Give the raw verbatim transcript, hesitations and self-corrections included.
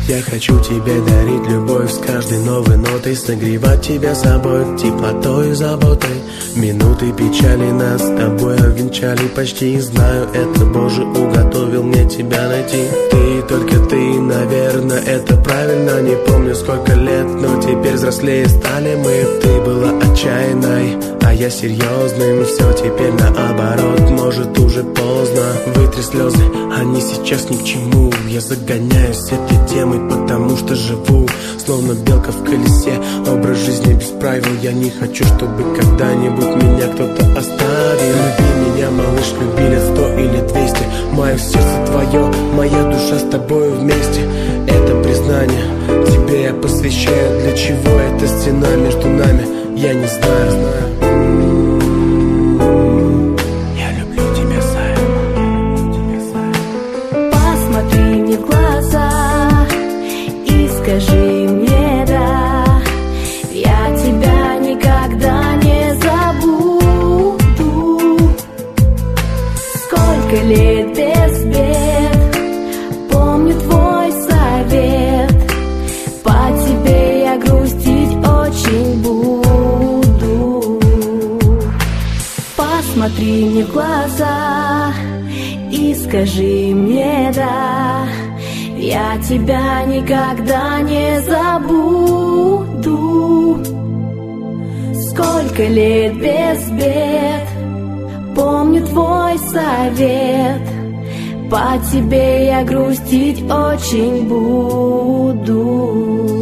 Я хочу тебе дарить любовь с каждой новой нотой, согревать тебя собой, теплотой и заботой. Минуты печали нас с тобой обвенчали почти. Знаю, это Боже уготовил мне тебя найти. Ты, только ты, наверное, это правильно. Не помню сколько лет, но теперь взрослее стали мы. Ты была отчаянной, а я серьезным. Все теперь наоборот, может уже поздно. Вытри слезы, они сейчас ни к чему. Я загоняюсь этой темой, потому что живу словно белка в колесе. Образ жизни без правил. Я не хочу, чтобы когда-нибудь меня кто-то оставил. Люби меня, малыш, люби лет сто или двести. Мое сердце твое, моя душа с тобою вместе. Это признание тебе я посвящаю. Для чего эта стена между нами, я не знаю, знаю. Скажи мне да, я тебя никогда не забуду. Сколько лет без бед, помню твой совет. По тебе я грустить очень буду. Посмотри мне в глаза и скажи мне да, я тебя никогда не забуду. Сколько лет без бед, помню твой совет. По тебе я грустить очень буду.